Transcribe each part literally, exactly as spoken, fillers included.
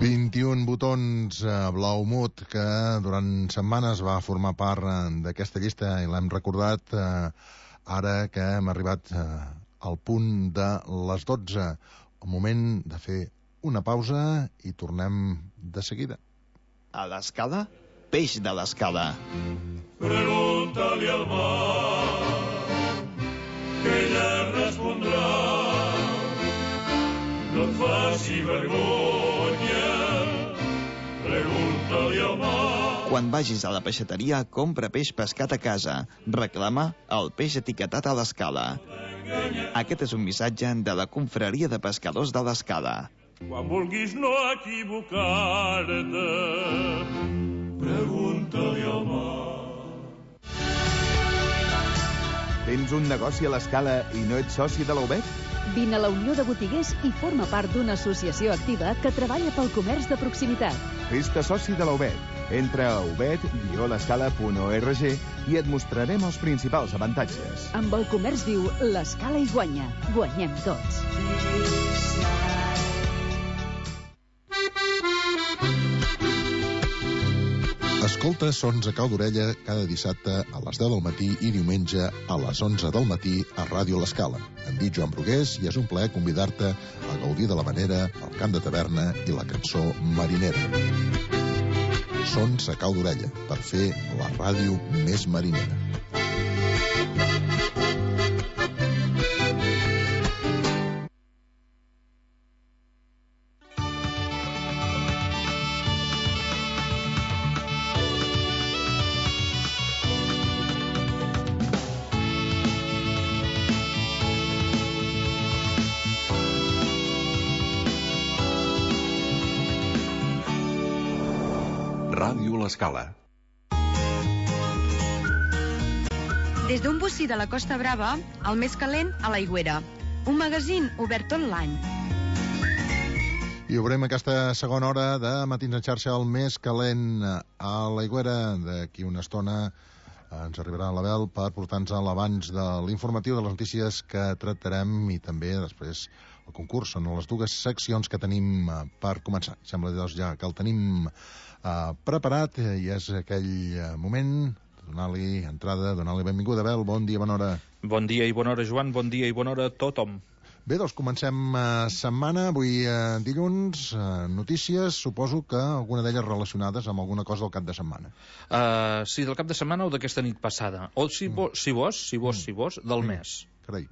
vint-i-un botons uh, blau mut que durant setmanes va formar part uh, d'aquesta llista i l'hem recordat uh, ara que hem arribat uh, al punt de les dotze. El moment de fer una pausa i tornem de seguida. A l'escala, peix de l'escala. Pregunta-li al mar que ella respondrà. No et faci vergonya, pregunta-li al mar. Quan vagis a la peixateria, compra peix pescat a casa. Reclama el peix etiquetat a l'escala. Aquest és un missatge de la Confraria de Pescadors de l'Escala. Quan vulguis no equivocar-te, pregunta-li al mar. Tens un negoci a l'Escala i no ets soci de la U B E T? Vine a la Unió de Botiguers i forma part d'una associació activa que treballa pel comerç de proximitat. Fes-te soci de la U B E T. Entra a u b e t guió l'escala punt org i et mostrarem els principals avantatges. Amb el comerç viu, l'Escala hi guanya. Guanyem tots. Escolta Sons a cau d'orella cada dissabte a les deu del matí i diumenge a les onze del matí a Ràdio L'Escala. Em dic Joan Brugués i és un plaer convidar-te a gaudir de la manera, el cant de taverna i la cançó marinera. Sons a cau d'orella, per fer la ràdio més marinera. Ràdio L'Escala. Des d'un bocí de la Costa Brava, el més calent a l'Aigüera. Un magazín obert tot l'any. I obrem aquesta segona hora de Matins en xarxa, el més calent a l'Aigüera. D'aquí una estona ens arribarà l'Abel per portar-nos a l'abans de l'informatiu de les notícies que tractarem i també després el concurs. Són les dues seccions que tenim per començar. Sembla doncs ja que el tenim Uh, preparat i és aquell uh, moment de donar-li entrada, donar-li benvinguda. Abel, bon dia, bona hora. Bon dia i bona hora, Joan, bon dia i bona hora a tothom. Bé, doncs comencem uh, setmana, avui uh, dilluns, uh, notícies, suposo que alguna d'elles relacionades amb alguna cosa del cap de setmana. Uh, sí, del cap de setmana o d'aquesta nit passada. O si, mm. si vos, si vos, mm. si vos, del mm. mes. Carai,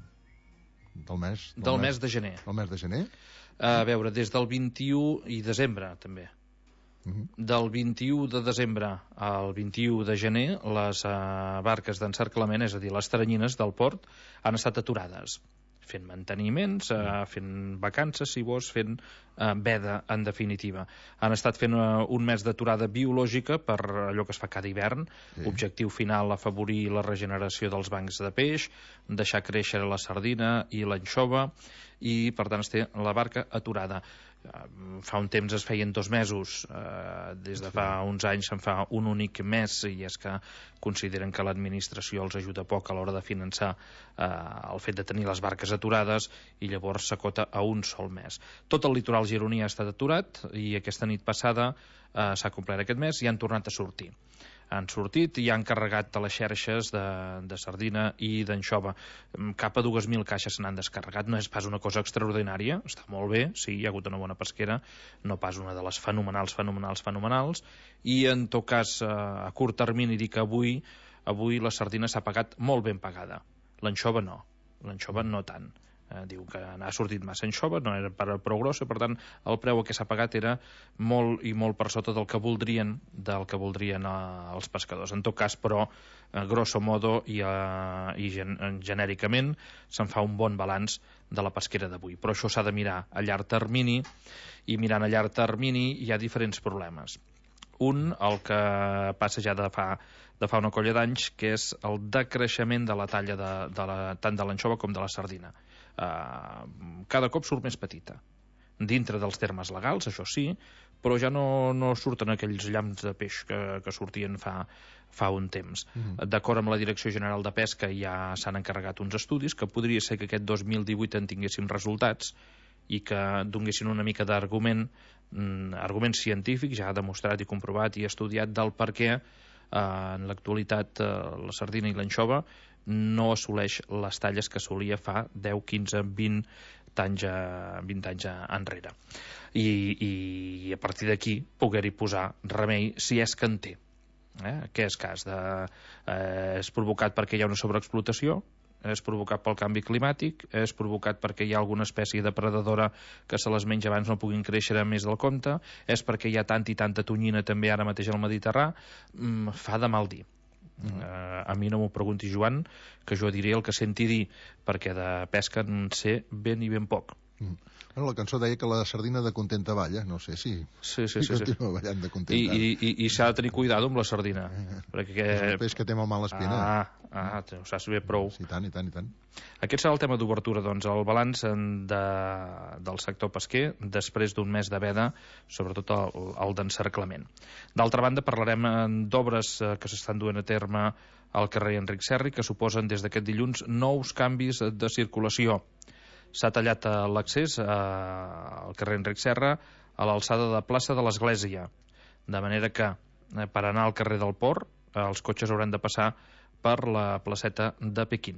del mes? Del, del mes, mes de gener. Del mes de gener? Uh, a veure, des del vint-i-u i desembre, també. Uh-huh. Del vint-i-u de desembre al vint-i-u de gener les uh, barques d'encerclament, és a dir, les teranyines del port, han estat aturades fent manteniments, uh, fent vacances, si vols, fent uh, veda, en definitiva. Han estat fent uh, un mes d'aturada biològica per allò que es fa cada hivern, sí. Objectiu final, afavorir la regeneració dels bancs de peix, deixar créixer la sardina i l'anxova, i per tant es té la barca aturada. Uh, fa un temps es feien dos mesos, uh, des de fa uns anys se'n fa un únic mes, i és que consideren que l'administració els ajuda poc a l'hora de finançar uh, el fet de tenir les barques aturades, i llavors s'acota a un sol mes. Tot el litoral gironí ha estat aturat, i aquesta nit passada uh, s'ha complert aquest mes i han tornat a sortir. Han sortit i han carregat a les xerxes de, de sardina i d'anxova. Cap a dues mil caixes se n'han descarregat. No és pas una cosa extraordinària, està molt bé, sí, hi ha hagut una bona pesquera, no pas una de les fenomenals, fenomenals, fenomenals, i en tot cas, a curt termini, dic que avui, avui la sardina s'ha pagat molt ben pagada. L'anxova no, l'anxova no tant. Eh, diu que n'ha sortit massa anxova, no era prou grossa, per tant el preu que s'ha pagat era molt i molt per sota del que voldrien del que voldrien eh, els pescadors. En tot cas, però, eh, grosso modo i, eh, i gen genèricament se'n fa un bon balanç de la pesquera d'avui, però això s'ha de mirar a llarg termini, i mirant a llarg termini hi ha diferents problemes. Un, el que passa ja de fa, de fa una colla d'anys, que és el decreixement de la talla de, de la, tant de l'anxova com de la sardina. Uh, cada cop surt més petita, dintre dels termes legals, això sí, però ja no, no surten aquells llamps de peix que, que sortien fa, fa un temps. Mm. D'acord amb la Direcció General de Pesca ja s'han encarregat uns estudis que podria ser que aquest dos mil divuit en tinguéssim resultats i que donguessin una mica d'argument mm, arguments científics, ja demostrat i comprovat i estudiat del per què eh, en l'actualitat eh, la sardina i l'anxova no assoleix les talles que assolia fa deu, quinze, vint anys, vint anys enrere. I, i a partir d'aquí poder-hi posar remei si és que en té. Eh? Què és cas? De, eh, és provocat perquè hi ha una sobreexplotació, és provocat pel canvi climàtic, és provocat perquè hi ha alguna espècie depredadora que se les menja abans no puguin créixer més del compte, és perquè hi ha tanta i tanta tonyina també ara mateix al Mediterrà, mm, fa de mal dir. Mm. Uh, a mi no m'ho pregunti, Joan, que jo diré el que senti dir, perquè de pesca en sé ben i ben poc. Mm. Bueno, la cançó deia que la sardina de contenta balla, no sé si sí, sí, sí, continua sí. ballant de contenta. I, i, i s'ha de tenir cuidado amb la sardina. Eh, perquè... És un peix que té molt mala espina. Ah, ah, ho saps bé prou. Sí, tant, i tant, i tant. Aquest serà el tema d'obertura, doncs, el balanç de, del sector pesquer després d'un mes de veda, sobretot el, el d'encerclament. D'altra banda, parlarem d'obres que s'estan duent a terme al carrer Enric Serri, que suposen des d'aquest dilluns nous canvis de circulació. S'ha tallat l'accés al carrer Enric Serra a l'alçada de plaça de l'Església, de manera que per anar al carrer del Port els cotxes hauran de passar per la placeta de Pequín.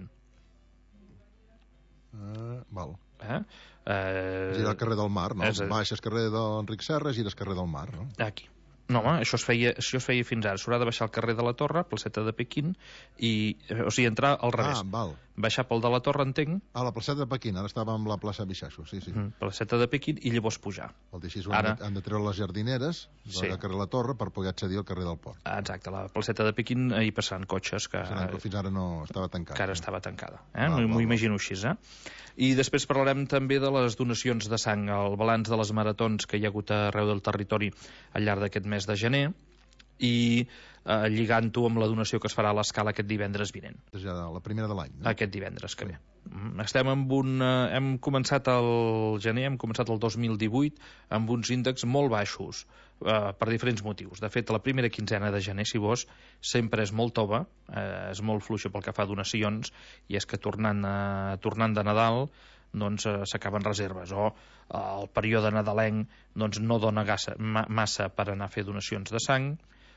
Uh, val. Eh? Eh... Gira al carrer del Mar, no? És... Baixes carrer d'Enric Serra, gires carrer del Mar, no? Aquí. No, home, això es feia, això es feia fins ara. S'haurà de baixar al carrer de la Torre, placeta de Pequín, i, o sigui, entrar al revés. Ah, val. Baixar pel de la Torre, entenc. Ah, la placeta de Pequín, ara estava amb la plaça Bixaixo, sí, sí. Mm, placeta de Pequín i llavors pujar. Vol dir, així ara... han, de, han de treure les jardineres sí. del carrer la Torre per poder accedir al carrer del Port. Exacte, la placeta de Pequín hi passaran cotxes que... Que fins ara no estava tancada. Que ara estava tancada, eh? M'ho imagino així, eh? I després parlarem també de les donacions de sang, el balanç de les maratons que hi ha hagut arreu del territori al llarg d'aquest mes de gener, i eh, lligant-ho amb la donació que es farà a l'Escala aquest divendres vinent. Ja la primera de l'any. No? Aquest divendres que ve. Estem amb un... Eh, hem començat el gener, hem començat el dos mil divuit amb uns índexs molt baixos, eh, per diferents motius. De fet, la primera quinzena de gener, si vols, sempre és molt tova, eh, és molt fluixa pel que fa a donacions, i és que tornant, eh, tornant de Nadal doncs eh, s'acaben reserves, o eh, el període nadalenc doncs, no dona gassa, ma, massa per anar a fer donacions de sang.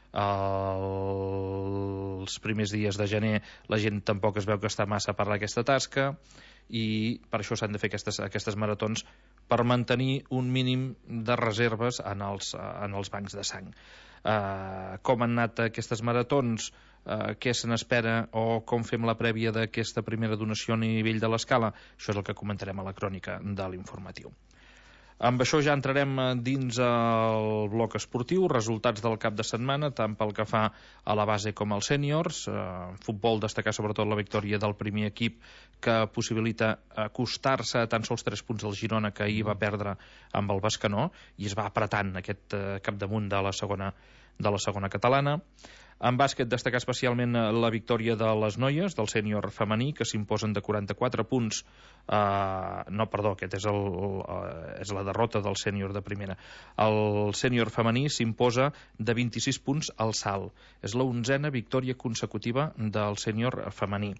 Els primers dies de gener la gent tampoc es veu que està massa per aquesta tasca, i per això s'han de fer aquestes, aquestes maratons per mantenir un mínim de reserves en els, en els bancs de sang. Uh, com han anat aquestes maratons, uh, què se n'espera, o com fem la prèvia d'aquesta primera donació a nivell de l'Escala? Això és el que comentarem a la crònica de l'informatiu. Amb això ja entrarem dins el bloc esportiu, resultats del cap de setmana, tant pel que fa a la base com als sèniors. Eh, futbol, destacar sobretot la victòria del primer equip, que possibilita acostar-se a tan sols tres punts del Girona, que ahir va perdre amb el Bescanó, i es va apretant aquest eh, capdamunt de la segona, de la segona catalana. En bàsquet, destacar especialment la victòria de les noies, del sènior femení, que s'imposen de quaranta-quatre punts. Uh, no, perdó, aquest és, el, uh, és la derrota del sènior de primera. El sènior femení s'imposa de vint-i-sis punts al salt. És la onzena victòria consecutiva del sènior femení.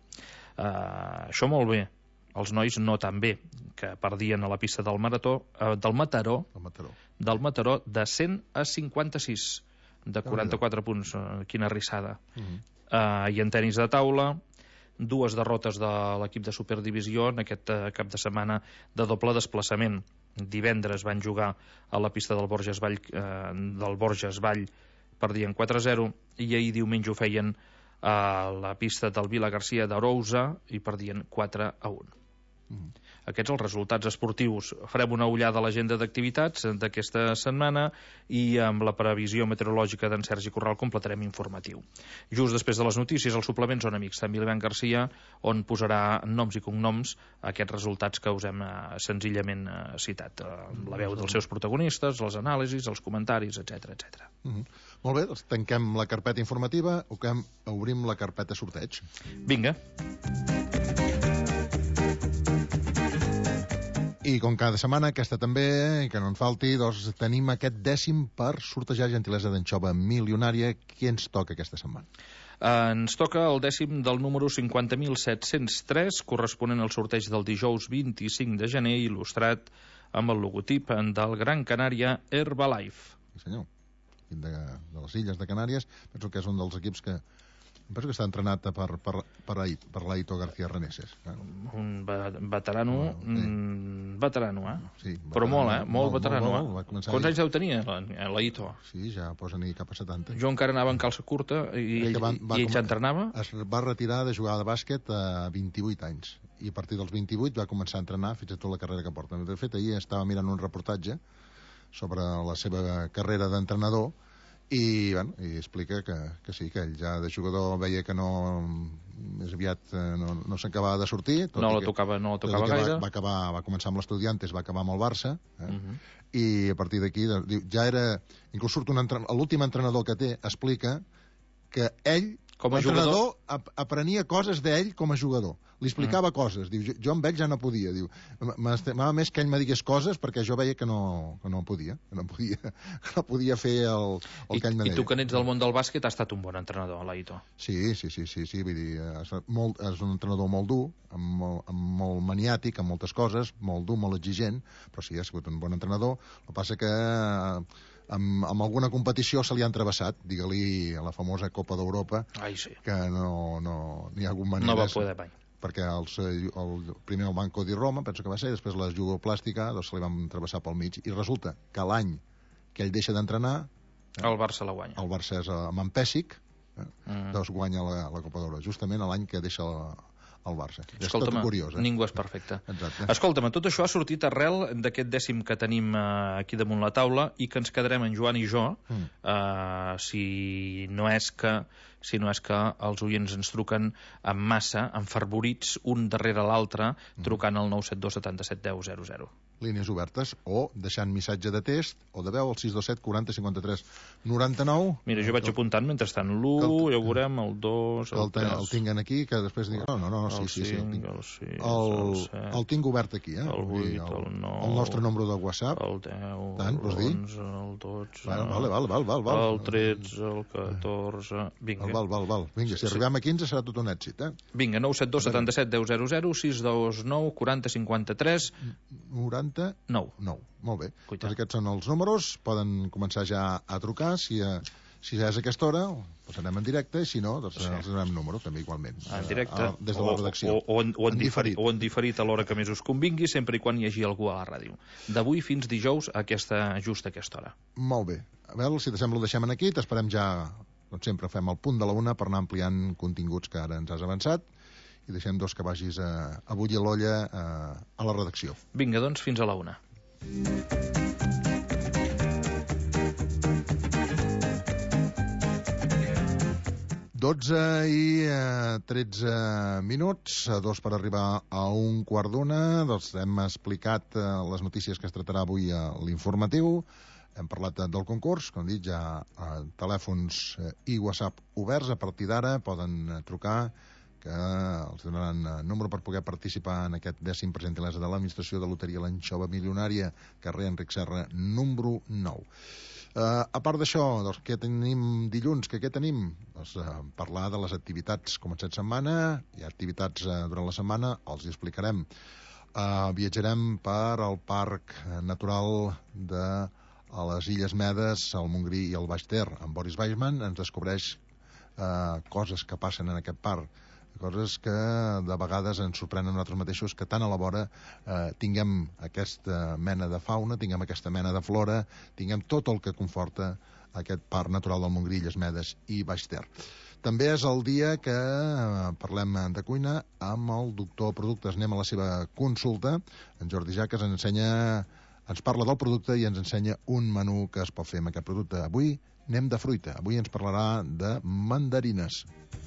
Uh, això molt bé. Els nois no tan bé, que perdien a la pista del marató, uh, del Mataró, El Mataró. del Mataró de cent a cinquanta-sis. De quaranta-quatre punts, uh, quina rissada. Uh -huh. uh, I en tenis de taula, dues derrotes de l'equip de Superdivisió en aquest uh, cap de setmana de doble desplaçament. Divendres van jugar a la pista del Borges Vall, uh, del Borges Vall, perdien quatre a zero, i ahir diumenge ho feien a la pista del Vila Garcia d'Arousa i perdien quatre a un. Uh -huh. Aquests els resultats esportius. Farem una ullada a l'agenda d'activitats d'aquesta setmana, i amb la previsió meteorològica d'en Sergi Corral completarem informatiu. Just després de les notícies, el suplement Zona Amics d'en Milibant Garcia, on posarà noms i cognoms a aquests resultats que us hem eh, senzillament eh, citat. Eh, la veu dels seus protagonistes, les anàlisis, els comentaris, etcètera, etcètera. Uh -huh. Molt bé, doncs tanquem la carpeta informativa, obrim la carpeta sorteig. Vinga. I com cada setmana, aquesta també, i que no en falti, doncs tenim aquest dècim per sortejar gentilesa d'anxova milionària. Qui ens toca aquesta setmana? Uh, ens toca el dècim del número cinquanta mil set-cents tres, corresponent al sorteig del dijous vint-i-cinc de gener, il·lustrat amb el logotip del Gran Canària Herbalife. Sí, senyor. De, de les Illes de Canàries, penso que és un dels equips que penso que està entrenat per, per, per, per l'Aito García Reneses. Eh? Un veterano, No, sí. mm, veterano, eh? Sí, Però molt, eh? Molt, molt, veterano, molt, molt. eh? Va començar Quants ahir. anys deu tenir, l'Aito? Sí, ja posa ni cap a setanta. Jo encara anava en calça curta i És ell, que van- va i ell com- ja entrenava? Es va retirar de jugar de bàsquet a vint-i-vuit anys i a partir dels vint-i-vuit va començar a entrenar fins a tota la carrera que porta. De fet, ahir estava mirant un reportatge sobre la seva carrera d'entrenador i, bueno, i explica que, que sí, que ell ja de jugador veia que no, més aviat eh, no, no s'acabava de sortir. Tot No i la que- tocava, no la tot i tocava que gaire. Va, va, acabar, va començar amb l'Estudiantes, va acabar amb el Barça, eh? Uh -huh. I a partir d'aquí de- diu, ja era... Inclús surt un entrenador, l'últim entrenador que té explica que ell, Com a l'entrenador, ap aprenia coses d'ell com a jugador. Li explicava mm. coses. Diu, jo, jo amb ell ja no podia. Diu, m'estimava més que ell me digués coses perquè jo veia que no, que no podia. Que no podia, que no podia fer el, el I, que ell me I deia. tu que n'ets del món del bàsquet has estat un bon entrenador, l'Aito. Sí, sí, sí, sí, sí, vull dir, és, molt, és un entrenador molt dur, amb molt, amb molt maniàtic, amb moltes coses, molt dur, molt exigent, però sí, ha sigut un bon entrenador. El que passa que eh, amb, amb alguna competició se li han travessat, digue-li a la famosa Copa d'Europa, Ai, sí. que no, no n'hi ha hagut manera. No va poder mai. Perquè els, el, primer el Banco di Roma, penso que va ser, i després la jugoplàstica, doncs se li van travessar pel mig, i resulta que l'any que ell deixa d'entrenar, El Barça la guanya. el Barça és amb en Pèssic, eh? Mm. doncs guanya la, la Copa d'Europa, justament l'any que deixa el, el Barça. Escolta'm, és tot curiós, eh? ningú és perfecte. Exacte. Escolta'm, tot això ha sortit arrel d'aquest dècim que tenim eh, aquí damunt la taula i que ens quedarem en Joan i jo, Mm. eh, si no és que si no és que els oients ens truquen en massa, enfervorits, un darrere l'altre, trucant al nou set dos setanta set deu zero zero. Línies obertes, o deixant missatge de test, o de veu al sis dos set quaranta cinquanta-tres noranta-nou. Mira, jo vaig Que- apuntant mentrestant l'u, que ja ho veurem, el dos, que el el, te- tres, el tinguen aquí, que després digui... No, no, no, sí, el sí, sí, el cinc, tinc. el sis, El, el set, el tinc obert aquí, eh? el Vull dir, vuit, el nou, el nostre número de WhatsApp. el deu, Tant, vols dir? l'onze, el dotze, Vale, vale, val, val, val, val. el tretze, el catorze... Vinga, Val, val, val. Vinga, si Sí, sí. arribem a quinze serà tot un èxit, eh? Vinga, nou set dos setanta set deu zero zero, sis dos nou quaranta cinquanta-tres noranta... nou. nou. Molt bé. Cuita. Doncs aquests són els números. Poden començar ja a trucar. Si, eh, si ja és a aquesta hora, passarem en directe, i si no, doncs Sí. els donem número, també igualment. En directe, Eh, des de la redacció. o, o, o, en, o, en En diferit, diferit. o en diferit a l'hora que més us convingui, sempre i quan hi hagi algú a la ràdio. D'avui fins dijous, a aquesta, just a aquesta hora. Molt bé. A veure, si t'assembla, ho deixem aquí. T'esperem ja, doncs sempre fem el punt de la una per anar ampliant continguts que ara ens has avançat, i deixem dos que vagis a, a bullir l'olla a, a la redacció. Vinga, doncs, fins a la una. dotze i eh, tretze minuts, a dos per arribar a un quart d'una. Doncs hem explicat eh, les notícies que es tractarà avui a l'informatiu. Hem parlat del concurs, com dit, ja eh, telèfons eh, i WhatsApp oberts. A partir d'ara poden eh, trucar, que els donaran eh, número per poder participar en aquest dècim per gentilesa de l'Administració de Loteria l'Anxova Milionària, carrer Enric Serra, número nou. Uh, a part d'això, doncs, què tenim dilluns? Que què tenim? Doncs, uh, parlar de les activitats començat setmana. Hi ha activitats uh, durant la setmana, els hi explicarem. Uh, viatjarem per al Parc Natural de a les Illes Medes, al Montgrí i al Baix Ter. En Boris Weissman ens descobreix uh, coses que passen en aquest parc, coses que de vegades ens sorprenen nosaltres mateixos, que tant a la vora eh, tinguem aquesta mena de fauna, tinguem aquesta mena de flora, tinguem tot el que conforta aquest parc natural del Montgrí, Illes Medes i Baix Ter. També és el dia que eh, parlem de cuina amb el doctor Productes. Anem a la seva consulta. En Jordi Jaques ens ensenya, ens parla del producte i ens ensenya un menú que es pot fer amb aquest producte. Avui anem de fruita. Avui ens parlarà de mandarines.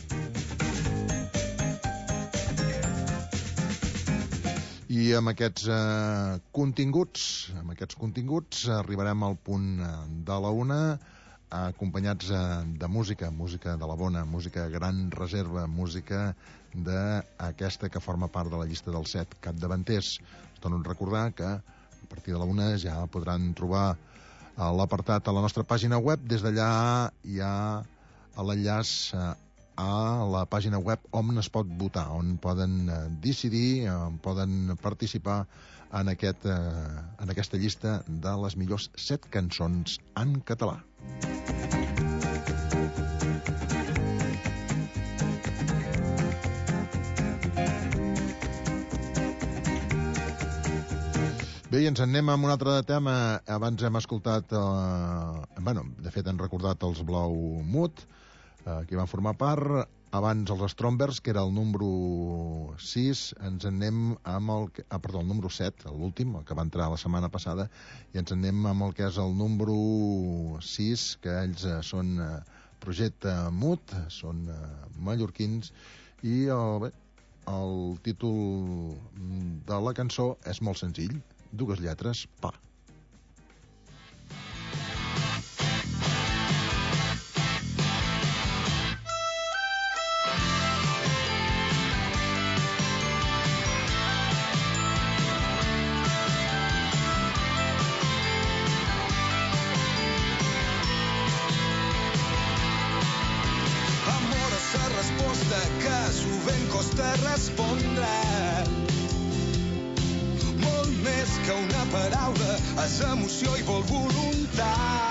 I amb aquests eh, continguts, amb aquests continguts arribarem al punt de la una, acompanyats eh, de música, música de la bona, música gran reserva, música d'aquesta que forma part de la llista dels set capdavanters. Us dono a recordar que a partir de la una ja podran trobar l'apartat a la nostra pàgina web. Des d'allà hi ha l'enllaç eh, a la pàgina web on es pot votar, on poden eh, decidir, on poden participar en, aquest, eh, en aquesta llista de les millors set cançons en català. Bé, i ens en anem amb un altre tema. Abans hem escoltat, eh, bueno, de fet hem recordat els Blau Mut, eh, que van formar part. Abans els Strombers, que era el número sis. Ens en anem amb el... Ah, perdó, el número set, l'últim, el que va entrar la setmana passada. I ens en anem amb el que és el número sis, que ells eh, són eh, Projecte Mut, són eh, mallorquins. I el, bé, el títol de la cançó és molt senzill. Dues lletres, pa. Amor és la resposta que sovint costa respondre. Més que una paraula és emoció i vol voluntat.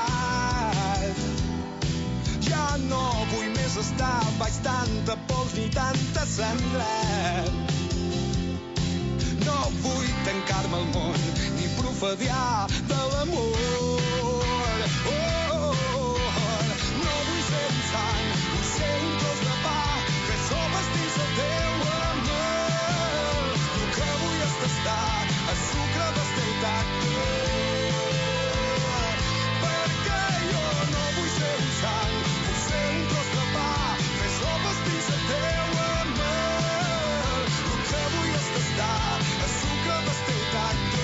Ja no vull més estar baix tanta pols ni tanta cendra. No vull tancar-me al món ni profediar de l'amor. Oh, oh, oh. No vull ser un sant, vull ser un tros de pa que sopes dins el teu amor. El que vull és tastar el sucre del teu tacte, perquè jo no vull ser un sant, vull ser un tros de pa, fer sopes dins el teu amor. El que vull és tastar el sucre del teu tacte.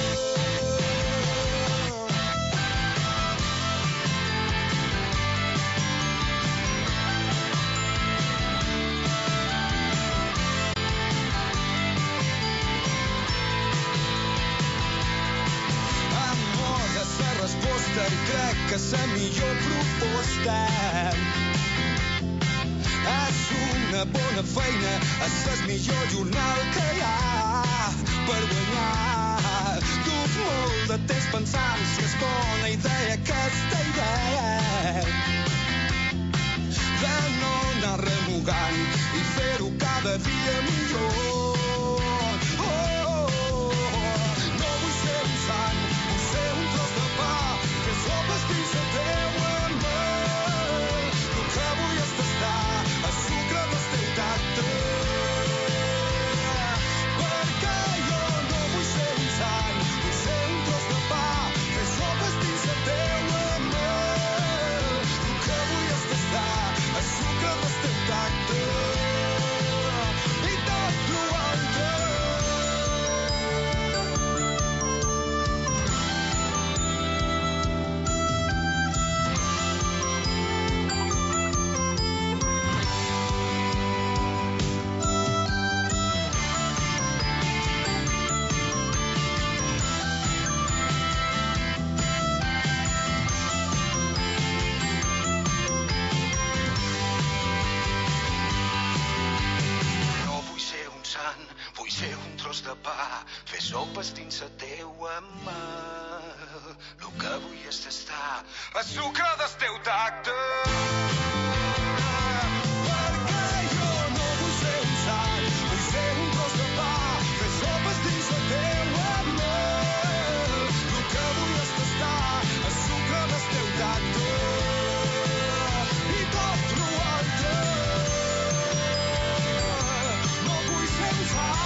Resposta i crec que és la millor proposta. És una bona feina, és el millor jornal que hi ha per guanyar. Duc molt de temps pensant si és bona idea aquesta idea de no anar remugant i fer-ho cada dia millor. Sopes dins la teua mà. El que vull és tastar el sucre del teu tacte. Perquè jo no vull ser un sant, vull ser un tros de pa, fer sopes dins la teua mà. El que vull és tastar el sucre del teu tacte. I tot l'altre. No vull ser un sant,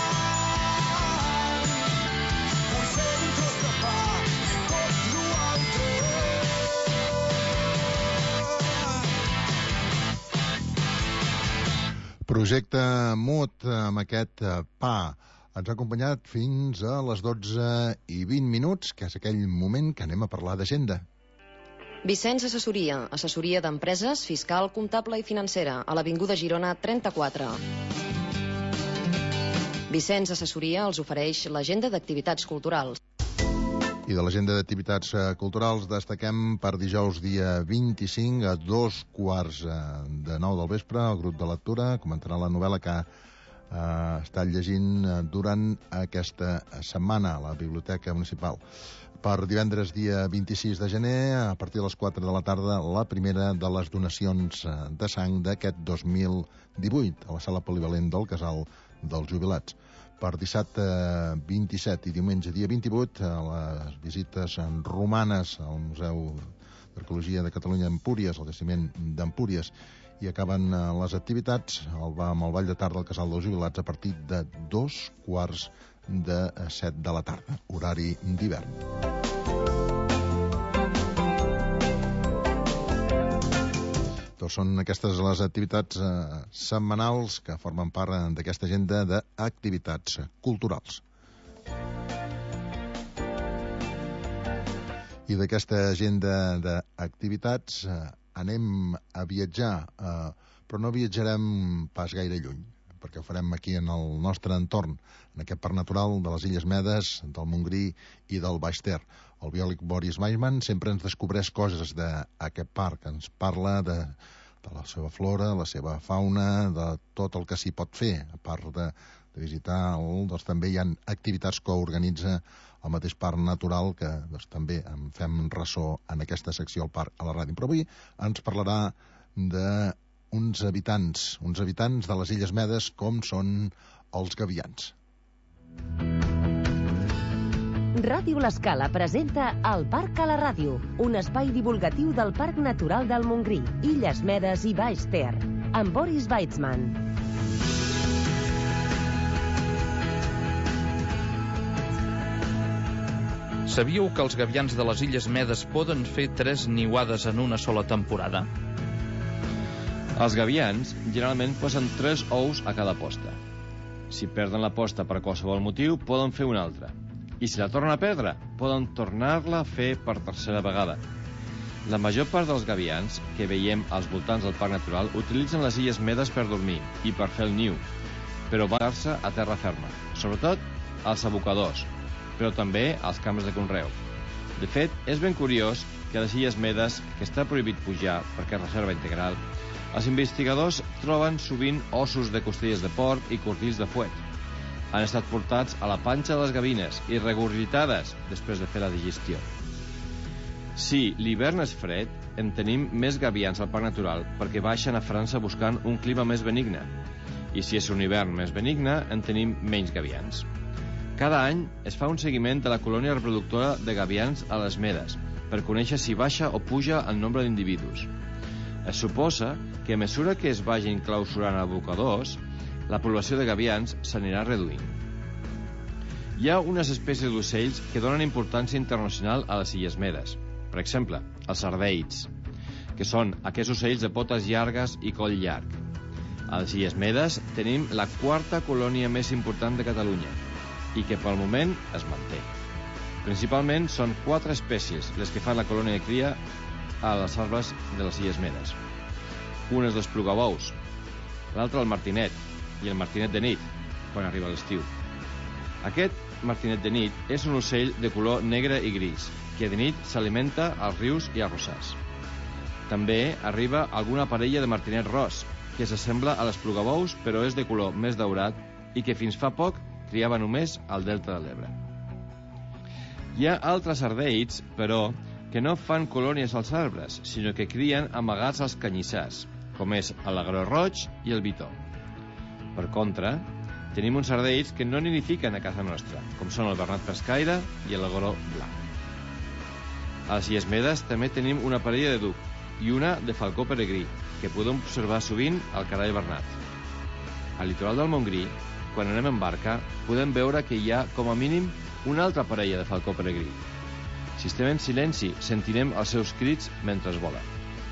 Projecte Mut amb aquest pa. Ens ha acompanyat fins a les dotze i vint minuts, que és aquell moment que anem a parlar d'agenda. Vicenç Assessoria, assessoria d'empreses, fiscal, comptable i financera, a l'Avinguda Girona trenta-quatre. Vicenç Assessoria els ofereix l'agenda d'activitats culturals. I de l'agenda d'activitats eh, culturals destaquem per dijous dia vint-i-cinc a dos quarts eh, de nou del vespre el grup de lectura comentarà la novel·la que ha eh, estat llegint eh, durant aquesta setmana a la Biblioteca Municipal. Per divendres dia vint-i-sis de gener, a partir de les quatre de la tarda, la primera de les donacions eh, de sang d'aquest dos mil divuit a la sala polivalent del Casal dels Jubilats. Per dissabte vint-i-set i diumenge dia vint-i-vuit, a les visites romanes al Museu d'Arqueologia de Catalunya d'Empúries, al jaciment d'Empúries, i acaben les activitats amb el ball de tarda al Casal dels Jubilats a partir de dos quarts de set de la tarda, horari d'hivern. Doncs són aquestes les activitats eh, setmanals que formen part d'aquesta agenda d'activitats culturals. I d'aquesta agenda d'activitats eh, anem a viatjar, eh, però no viatjarem pas gaire lluny, perquè ho farem aquí en el nostre entorn, en aquest parc natural de les Illes Medes, del Montgrí i del Baix Ter. El biòleg Boris Weisman sempre ens descobreix coses d'aquest parc, ens parla de, de la seva flora, la seva fauna, de tot el que s'hi pot fer, a part de, de visitar, el, doncs també hi ha activitats que organitza el mateix parc natural, que doncs, també en fem ressò en aquesta secció al parc a la ràdio. Però avui ens parlarà d'uns habitants, uns habitants de les Illes Medes, com són els gavians. Ràdio L'Escala presenta El Parc a la Ràdio, un espai divulgatiu del Parc Natural del Montgrí, Illes Medes i Baix Ter, amb Boris Weisman. Sabíeu que els gavians de les Illes Medes poden fer tres niuades en una sola temporada? Els gavians generalment posen tres ous a cada posta. Si perden la posta per qualsevol motiu, poden fer una altra. I si la tornen a perdre, poden tornar-la a fer per tercera vegada. La major part dels gavians que veiem als voltants del parc natural utilitzen les Illes Medes per dormir i per fer el niu, però van quedar-se a terra ferma, sobretot als abocadors, però també als camps de conreu. De fet, és ben curiós que a les Illes Medes, que està prohibit pujar perquè és reserva integral, els investigadors troben sovint ossos de costelles de porc i cordills de fuet. Han estat portats a la panxa de les gavines i regurgitades després de fer la digestió. Si l'hivern és fred, en tenim més gavians al parc natural perquè baixen a França buscant un clima més benigne. I si és un hivern més benigne, en tenim menys gavians. Cada any es fa un seguiment de la colònia reproductora de gavians a les Medes per conèixer si baixa o puja el nombre d'individus. Es suposa que a mesura que es vagin clausurant abocadors, la població de gavians s'anirà reduint. Hi ha unes espècies d'ocells que donen importància internacional a les Illes Medes. Per exemple, els sardells, que són aquests ocells de potes llargues i coll llarg. A les Illes Medes tenim la quarta colònia més important de Catalunya i que pel moment es manté. Principalment són quatre espècies les que fan la colònia de cria a les arbres de les Illes Medes. Un és l'esplugabous, l'altre el martinet, i el martinet de nit, quan arriba l'estiu. Aquest martinet de nit és un ocell de color negre i gris, que de nit s'alimenta als rius i arrossars. També arriba alguna parella de martinet ros, que s'assembla a l'esplugabous, però és de color més daurat i que fins fa poc criava només al Delta de l'Ebre. Hi ha altres sardells, però, que no fan colònies als arbres, sinó que crien amagats als canyissars, com és l'agró roig i el bitó. Per contra, tenim uns sardells que no nidifiquen a casa nostra, com són el bernat pescaire i l'agró blanc. A les Illes Medes també tenim una parella de duc i una de falcó peregrí, que podem observar sovint al carall bernat. Al litoral del Montgrí, quan anem en barca, podem veure que hi ha, com a mínim, una altra parella de falcó peregrí. Si estem en silenci, sentirem els seus crits mentre es volen.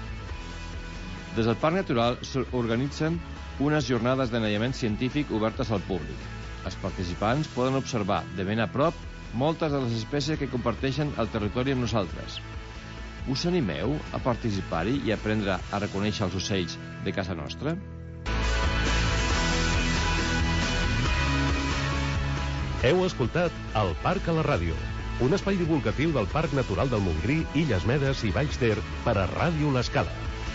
Des del Parc Natural s'organitzen unes jornades d'anellament científic obertes al públic. Els participants poden observar de ben a prop moltes de les espècies que comparteixen el territori amb nosaltres. Us animeu a participar-hi i aprendre a reconèixer els ocells de casa nostra? Heu escoltat El Parc a la Ràdio, un espai divulgatiu del Parc Natural del Montgrí, Illes Medes i Baix Ter per a Ràdio L'Escala.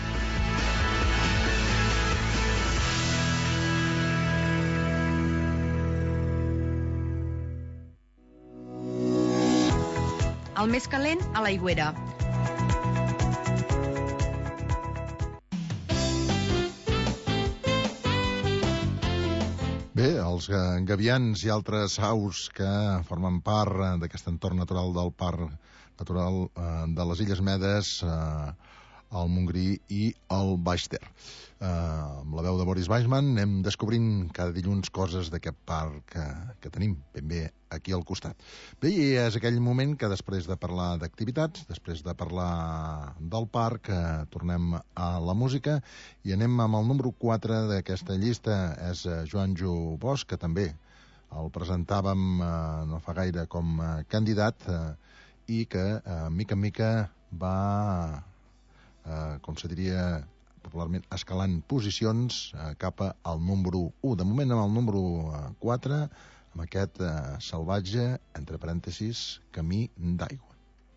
El més calent a l'Aigüera. Bé, els gavians i altres aus que formen part d'aquest entorn natural del Parc Natural de les Illes Medes, el Montgrí i el Baix Ter. Amb la veu de Boris Weisman anem descobrint cada dilluns coses d'aquest parc que, que tenim ben bé aquí al costat. Bé, i és aquell moment que després de parlar d'activitats, després de parlar del parc, eh, tornem a la música i anem amb el número quatre d'aquesta llista. És eh, Joanjo Bosch, que també el presentàvem eh, no fa gaire com a eh, candidat eh, i que eh, mica en mica va, eh, com se diria popularment, escalant posicions eh, cap al número u. De moment amb el número quatre, amb aquest eh, salvatge, entre parèntesis, camí d'aigua.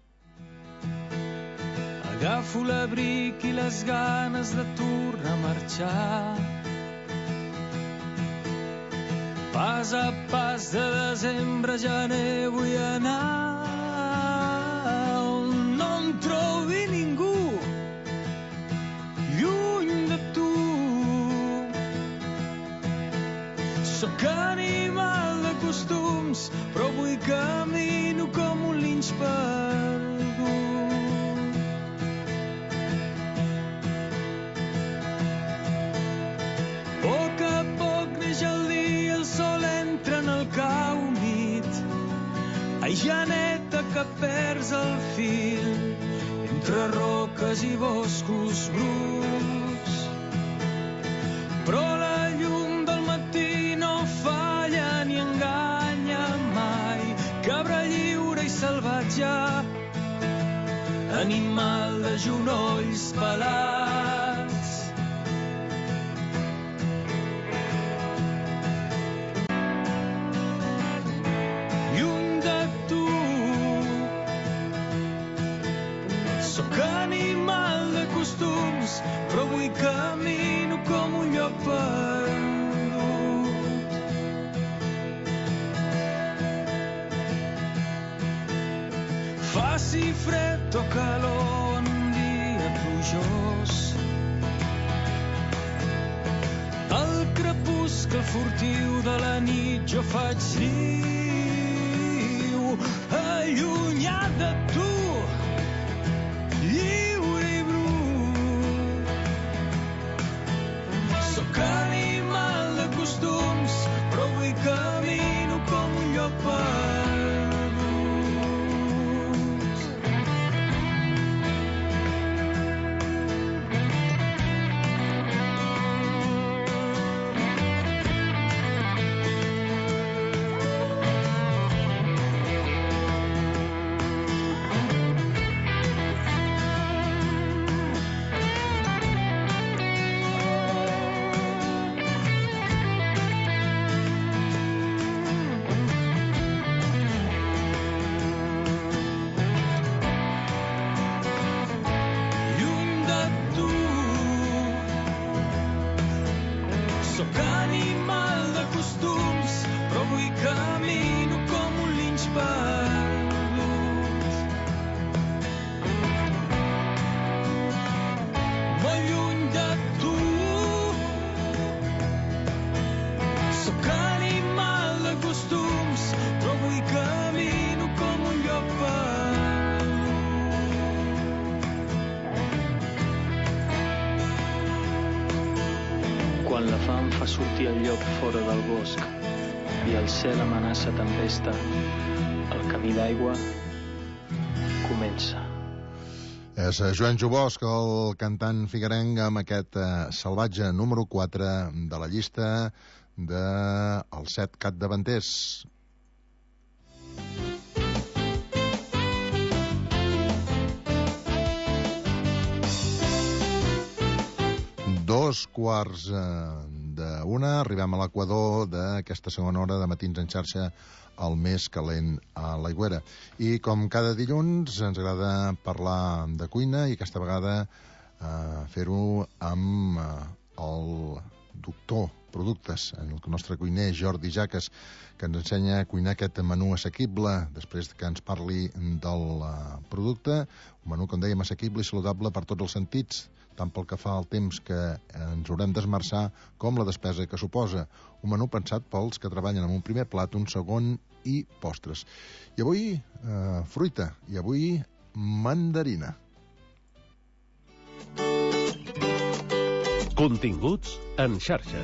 Agafo l'abric i les ganes de tornar a marxar. Pas a pas de desembre, gener, vull anar on no em trobi ningú, lluny de tu. Sóc animal de costums, però avui camino com un linx perdut. A poc a poc neix el dia, el sol entra en el cau humit. Ai, Janeta, que perds el fil entre roques i boscos bruts. Però la llum del matí no falla ni enganya mai. Cabra lliure i salvatge, animal de genolls pelats. Lluny de tu, sóc animal de costums, però avui camino com un llop perdut. Faci fred o calor en un dia plujós, al crepuscle furtiu de la nit jo faig niu, allunyat de tu, lliure i brut. Sóc animal de costums, però avui camino com un llop perdut. Quan la fam fa sortir el llop fora del bosc i el cel amenaça tempesta, el camí d'aigua comença. És Joanjo Bosch, el cantant figuerenc, amb aquest eh, salvatge número quatre de la llista dels set capdavanters. Dos quarts eh, d'una. Arribem a l'equador d'aquesta segona hora de Matins en xarxa, el més calent a l'Aigüera. I com cada dilluns ens agrada parlar de cuina i aquesta vegada eh, fer-ho amb eh, el doctor Productes, el nostre cuiner Jordi Jaques, que ens ensenya a cuinar aquest menú assequible després que ens parli del uh, producte. Un menú, com dèiem, assequible i saludable per tots els sentits, tant pel que fa al temps que ens haurem d'esmerçar com la despesa que suposa. Un menú pensat pels que treballen amb un primer plat, un segon i postres. I avui, uh, fruita, i avui mandarina. Continguts en xarxa.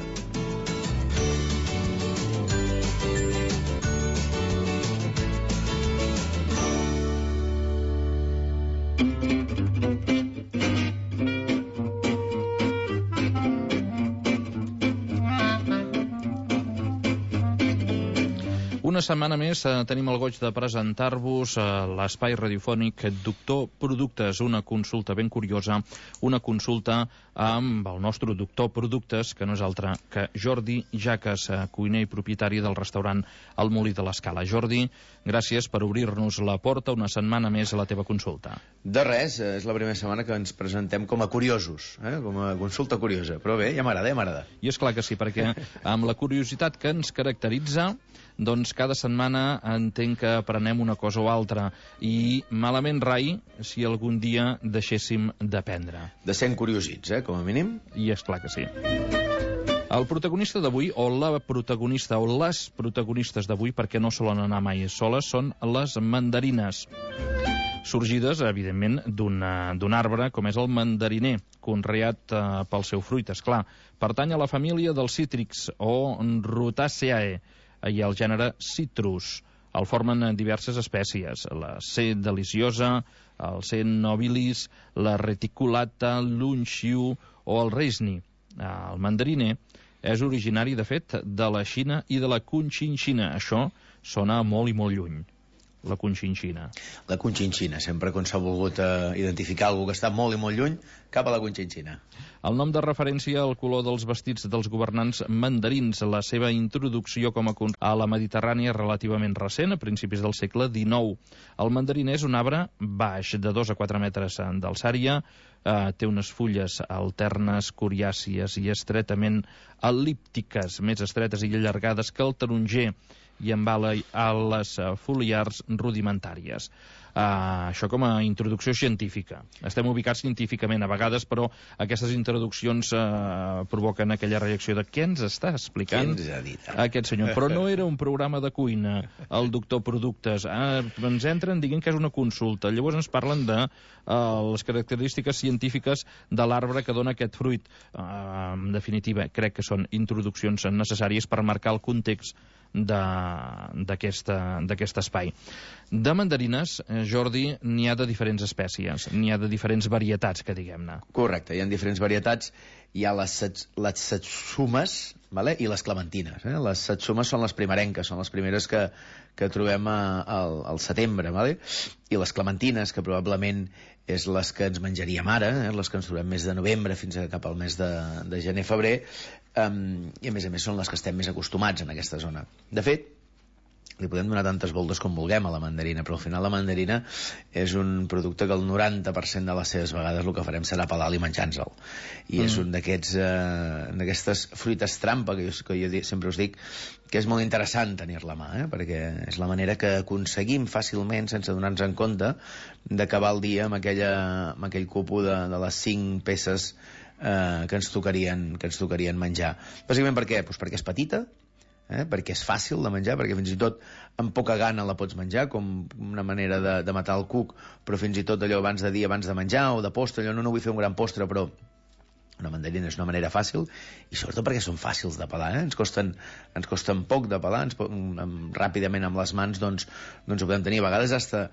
Una setmana més eh, tenim el goig de presentar-vos eh, l'espai radiofònic Doctor Productes, una consulta ben curiosa, una consulta amb el nostre doctor Productes, que no és altre que Jordi Jaques, eh, cuiner i propietari del restaurant El Molí de l'Escala. Jordi, gràcies per obrir-nos la porta una setmana més a la teva consulta. De res, és la primera setmana que ens presentem com a curiosos, eh? Com a consulta curiosa, però bé, ja m'agrada, ja m'agrada. I és clar que sí, perquè amb la curiositat que ens caracteritza, doncs cada setmana entenc que aprenem una cosa o altra i malament rai si algun dia deixéssim d'aprendre. De sent curiosits, eh, com a mínim. I és clar que sí. El protagonista d'avui, o la protagonista, o les protagonistes d'avui, perquè no solen anar mai soles, són les mandarines. Sorgides, evidentment, d'un arbre com és el mandariner, conreat eh, pel seu fruit, esclar. Pertany a la família dels cítrics, o Rutaceae, i el gènere Citrus. El formen diverses espècies, la C. deliciosa, el C. nobilis, la reticulata, l'unxiu o el reisni. El mandariner és originari, de fet, de la Xina i de la Conchinchina. Això sona molt i molt lluny. La Conchinchina. La Conchinchina, sempre quan s'ha volgut uh, identificar algú que està molt i molt lluny, cap a la Conchinchina. El nom de referència al color dels vestits dels governants mandarins. La seva introducció com a, a la Mediterrània és relativament recent, a principis del segle dinou. El mandariner és un arbre baix, de dos a quatre metres d'alçària, eh, té unes fulles alternes, coriàcies i estretament el·líptiques, més estretes i allargades que el taronger, i amb ales foliars rudimentàries. Uh, això com a introducció científica. Estem ubicats científicament a vegades, però aquestes introduccions uh, provoquen aquella reacció de què ens està explicant aquest senyor. Però no era un programa de cuina, el doctor Productes. Uh, ens entren dient que és una consulta. Llavors ens parlen de uh, les característiques científiques de l'arbre que dona aquest fruit. Uh, en definitiva, crec que són introduccions necessàries per marcar el context d'aquest espai. De mandarines, Jordi, n'hi ha de diferents espècies, n'hi ha de diferents varietats, que diguem-ne. Correcte, hi ha diferents varietats. Hi ha les, les satsumes, vale? I les clementines. Eh? Les satsumes són les primerenques, són les primeres que, que trobem a, al, al setembre, vale? I les clementines, que probablement és les que ens menjaríem ara, eh? Les que ens trobem més de novembre fins a cap al mes de, de gener-febrer, um, i a més a més són les que estem més acostumats en aquesta zona. De fet, li podem donar tantes voltes com vulguem a la mandarina, però al final la mandarina és un producte que el noranta per cent de les seves vegades el que farem serà pelar-li i menjar-nos-el. I mm. és un d'aquests eh, d'aquestes fruites trampa que jo, que jo sempre us dic que és molt interessant tenir-la a mà, eh? Perquè és la manera que aconseguim fàcilment, sense donar-nos en compte, d'acabar el dia amb, aquella, amb aquell cupo de, de les cinc peces eh, que, ens tocarien, que ens tocarien menjar. Bàsicament per què? Pues perquè és petita, Eh, perquè és fàcil de menjar, perquè fins i tot amb poca gana la pots menjar, com una manera de, de matar el cuc, però fins i tot allò abans de dir, abans de menjar, o de postre, allò no, no vull fer un gran postre, però una mandarina és una manera fàcil, i sobretot perquè són fàcils de pelar, eh? ens, costen, ens costen poc de pelar, ens, amb, ràpidament amb les mans doncs, doncs ho podem tenir, a vegades hasta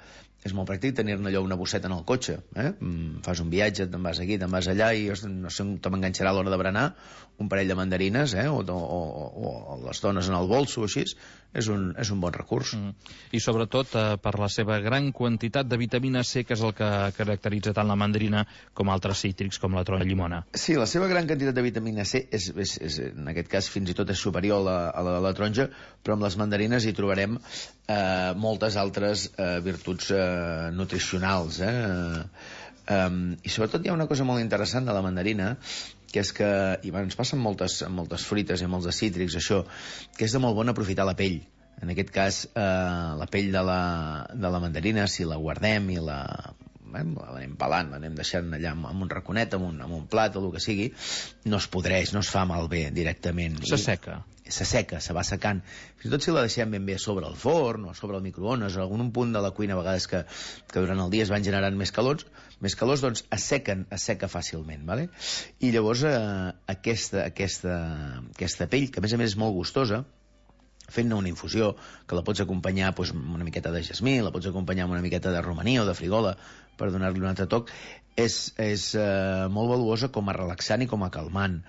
és molt pràctic tenir-ne allò una bosseta en el cotxe, eh? Mm, fas un viatge, te'n vas aquí, te'n vas allà i no sé, te m'enganxarà a l'hora de berenar un parell de mandarines, eh? o, o, o, o les dones en el bolso o així, és un, és un bon recurs. Mm. I sobretot eh, per la seva gran quantitat de vitamina C, que és el que caracteritza tant la mandarina com altres cítrics com la taronja i llimona. Sí, la seva gran quantitat de vitamina C és, és, és, en aquest cas fins i tot és superior a la, a la, a la taronja, però amb les mandarines hi trobarem eh, moltes altres eh, virtuts eh, nutricionals. Eh? Um, I sobretot hi ha una cosa molt interessant de la mandarina, que és que, i bueno, ens passa amb moltes, amb moltes fruites i amb molts de cítrics, això, que és de molt bon aprofitar la pell. En aquest cas, eh, la pell de la, de la mandarina, si la guardem i la, eh, l'anem pelant, l'anem deixant allà amb, amb un raconet, amb un, amb un plat o el que sigui, no es podreix, no es fa malbé directament. S'asseca. S'asseca, se va secant. Fins i tot si la deixem ben bé sobre el forn o sobre el microones o algun punt de la cuina, a vegades que, que durant el dia es van generant més calors, més calors, doncs assequen, asseca fàcilment, vale? I llavors eh, aquesta, aquesta, aquesta pell, que a més a més és molt gustosa, fent-ne una infusió, que la pots acompanyar doncs, amb una miqueta de jasmí, la pots acompanyar amb una miqueta de romaní o de frigola, per donar-li un altre toc, és, és eh, molt valuosa com a relaxant i com a calmant.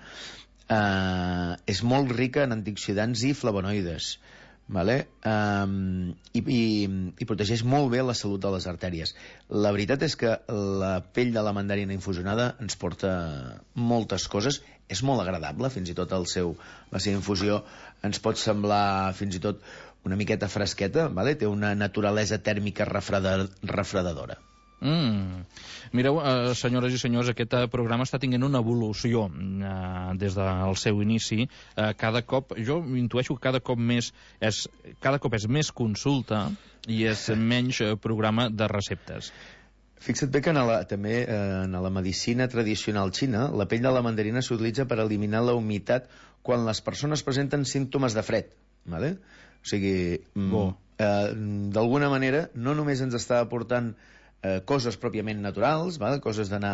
Uh, és molt rica en antioxidants i flavonoides, vale? um, i, i, i protegeix molt bé la salut de les artèries. La veritat és que la pell de la mandarina infusionada ens porta moltes coses, és molt agradable, fins i tot el seu, la seva infusió ens pot semblar fins i tot una miqueta fresqueta, vale? Té una naturalesa tèrmica refreda, refredadora. Mm. Mireu, eh, senyores i senyors, aquest eh, programa està tinguent una evolució eh, des del seu inici. Eh, cada cop, jo intueixo que cada cop més és, cada cop és més consulta i és menys eh, programa de receptes. Fixa't bé que en la, també eh, en la medicina tradicional xina, la pell de la mandarina s'utilitza per eliminar la humitat quan les persones presenten símptomes de fred, vale? O sigui, mm, eh, d'alguna manera, no només ens està aportant Eh, coses pròpiament naturals, val? Coses d'anar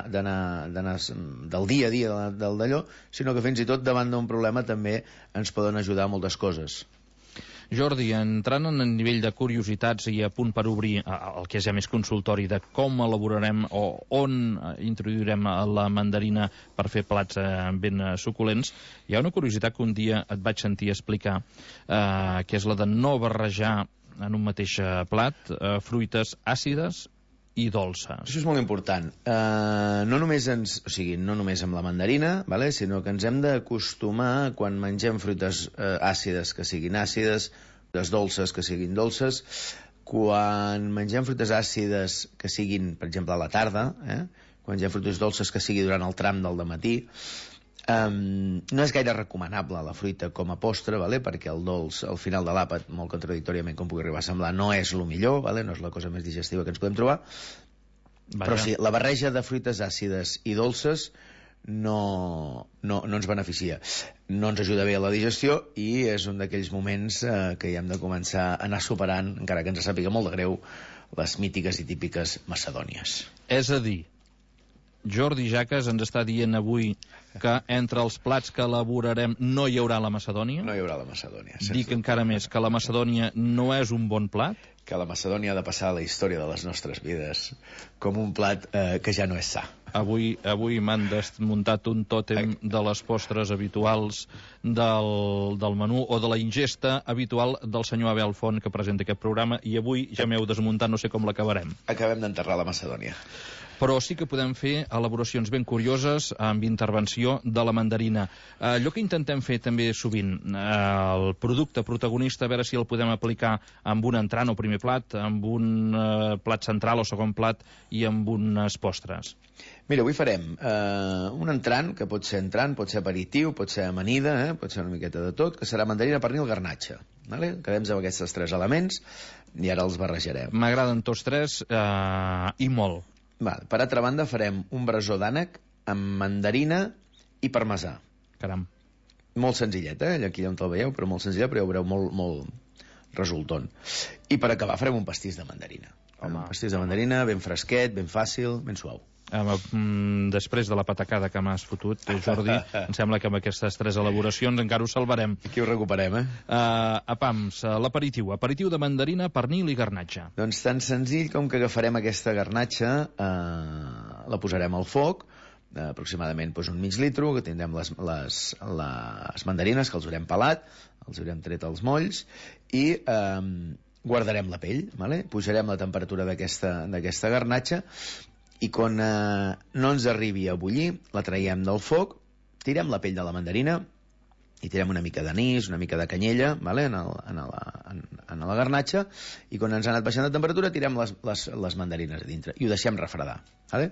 del dia a dia del d'allò, sinó que fins i tot davant d'un problema també ens poden ajudar moltes coses. Jordi, entrant en el nivell de curiositats i a punt per obrir el que és ja més consultori de com elaborarem o on introduirem la mandarina per fer plats ben suculents, hi ha una curiositat que un dia et vaig sentir explicar, eh, que és la de no barrejar en un mateix plat eh, fruites àcides i dolces. Això és molt important. Uh, no només ens, o sigui, no només amb la mandarina, vale? Sinó que ens hem d'acostumar quan mengem fruites uh, àcides que siguin àcides, fruites dolces que siguin dolces, quan mengem fruites àcides que siguin, per exemple, a la tarda, eh? Quan mengem fruites dolces que sigui durant el tram del dematí. Um, no és gaire recomanable la fruita com a postre, vale? Perquè el dolç al final de l'àpat, molt contradictòriament com pugui arribar a semblar, no és el millor, vale? No és la cosa més digestiva que ens podem trobar. Vaja. Però sí, la barreja de fruites àcides i dolces no, no, no ens beneficia, no ens ajuda bé a la digestió i és un d'aquells moments eh, que hi hem de començar a anar superant, encara que ens sàpiga molt de greu, les mítiques i típiques macedònies. És a dir, Jordi Jaques ens està dient avui que entre els plats que elaborarem no hi haurà la macedònia? No hi haurà la macedònia. Dic encara més que la macedònia no és un bon plat? Que la macedònia ha de passar a la història de les nostres vides com un plat eh, que ja no és sa. Avui, avui m'han desmuntat un tòtem de les postres habituals del, del menú o de la ingesta habitual del senyor Abel Font, que presenta aquest programa, i avui ja m'heu desmuntat, no sé com l'acabarem. Acabem d'enterrar la macedònia. Però sí que podem fer elaboracions ben curioses amb intervenció de la mandarina. Allò que intentem fer també sovint, el producte protagonista, a veure si el podem aplicar amb un entrant o primer plat, amb un eh, plat central o segon plat i amb unes postres. Mira, avui farem eh, un entrant, que pot ser entrant, pot ser aperitiu, pot ser amanida, eh, pot ser una miqueta de tot, que serà mandarina, pernil, garnatxa. Vale? Quedem amb aquests tres elements i ara els barrejarem. M'agraden tots tres eh, i molt. Val. Per altra banda, farem un brasó d'ànec amb mandarina i parmesà. Caram. Molt senzillet, eh? Aquí on te'l veieu, però molt senzillet, però ja ho veureu molt, molt resultant. I per acabar farem un pastís de mandarina. Home, un pastís de mandarina ben fresquet, ben fàcil, ben suau. Eh, després de la patacada que m'has fotut, Jordi, em sembla que amb aquestes tres elaboracions encara ho salvarem. Aquí ho recuperem, eh? Uh, a pams, uh, l'aperitiu. Aperitiu de mandarina, pernil i garnatxa. Doncs tan senzill com que agafarem aquesta garnatxa, eh, la posarem al foc, eh, aproximadament doncs, un mig litro, que tindrem les, les, les mandarines, que els haurem pelat, els haurem tret els molls, i eh, guardarem la pell, vale? Pujarem la temperatura d'aquesta d'aquesta garnatxa, i quan eh, no ens arribi a bullir, la traiem del foc, tirem la pell de la mandarina i tirem una mica d'anís, una mica de canyella, vale? en, el, en, la, en, en la garnatxa, i quan ens ha anat baixant de temperatura tirem les, les, les mandarines a dintre i ho deixem refredar. Vale?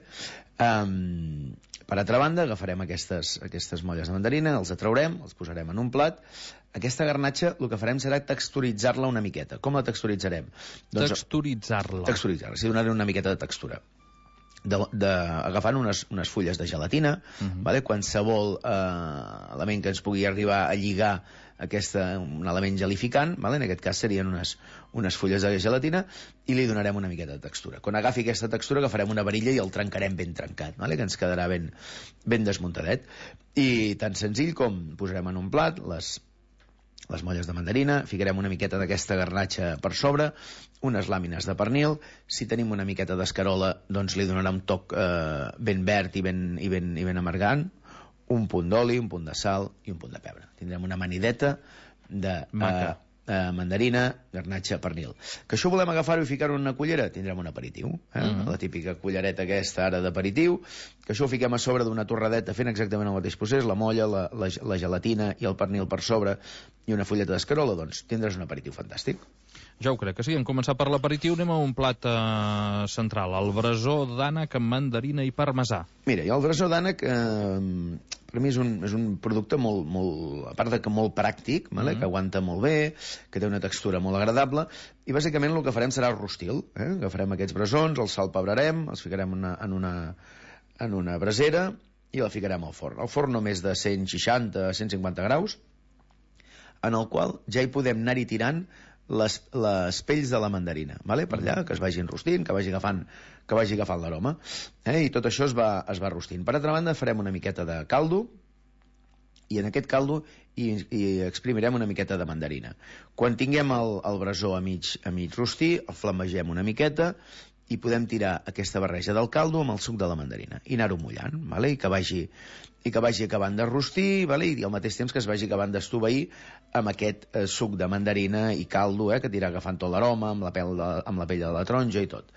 Um, per altra banda, agafarem aquestes, aquestes molles de mandarina, els atraurem, els posarem en un plat. Aquesta garnatxa el que farem serà texturitzar-la una miqueta. Com la texturitzarem? Doncs, texturitzar-la. Texturitzar-la, sí, donar-li una miqueta de textura. De, de, agafant unes, unes fulles de gelatina, uh-huh. vale? Qualsevol eh, element que ens pugui arribar a lligar aquesta, un element gelificant, vale? En aquest cas serien unes, unes fulles de gelatina, i li donarem una miqueta de textura. Quan agafi aquesta textura agafarem una varilla i el trencarem ben trencat, vale? Que ens quedarà ben, ben desmuntadet. I tan senzill com posarem en un plat les, les molles de mandarina, ficarem una miqueta d'aquesta garnatxa per sobre, unes làmines de pernil, si tenim una miqueta d'escarola, doncs li donarà un toc eh, ben verd i ben, i, ben, i ben amargant, un punt d'oli, un punt de sal i un punt de pebre. Tindrem una amanideta de eh, eh, mandarina, garnatxa, pernil. Que això volem agafar-ho i ficar-ho en una cullera, tindrem un aperitiu, eh? Uh-huh. La típica cullereta aquesta ara d'aperitiu, que això ho fiquem a sobre d'una torradeta fent exactament el mateix procés, la molla, la, la, la gelatina i el pernil per sobre i una fulleta d'escarola, doncs tindràs un aperitiu fantàstic. Ja ho crec que sí. En començar per l'aperitiu anem a un plat eh, central, el brasó d'ànec amb mandarina i parmesà. Mira, i el brasó d'ànec eh, per mi és un, és un producte molt, molt, a part de que molt pràctic, vale? Mm. Que aguanta molt bé, que té una textura molt agradable, i bàsicament el que farem serà el rostil. Eh? Agafarem aquests brasons, els salpebrarem, els ficarem una, en, una, en una brasera i la ficarem al forn. El forn només de cent seixanta a cent cinquanta graus, en el qual ja hi podem anar-hi tirant les, les pells de la mandarina, vale? Per allà, que es vagin rostint, que vagi agafant, que vagi agafant l'aroma, eh? I tot això es va, es va rostint. Per altra banda, farem una miqueta de caldo, i en aquest caldo hi, hi exprimirem una miqueta de mandarina. Quan tinguem el, el brasó a mig, a mig rostir, el flambegem una miqueta, i podem tirar aquesta barreja del caldo amb el suc de la mandarina i anar-ho mullant, vale? I que vagi i que vagi acabant de rostir, vale? I al mateix temps que es vagi acabant d'estoveir amb aquest eh, suc de mandarina i caldo, eh, que tira agafant tot l'aroma amb, la pell de, amb la pell de la taronja i tot.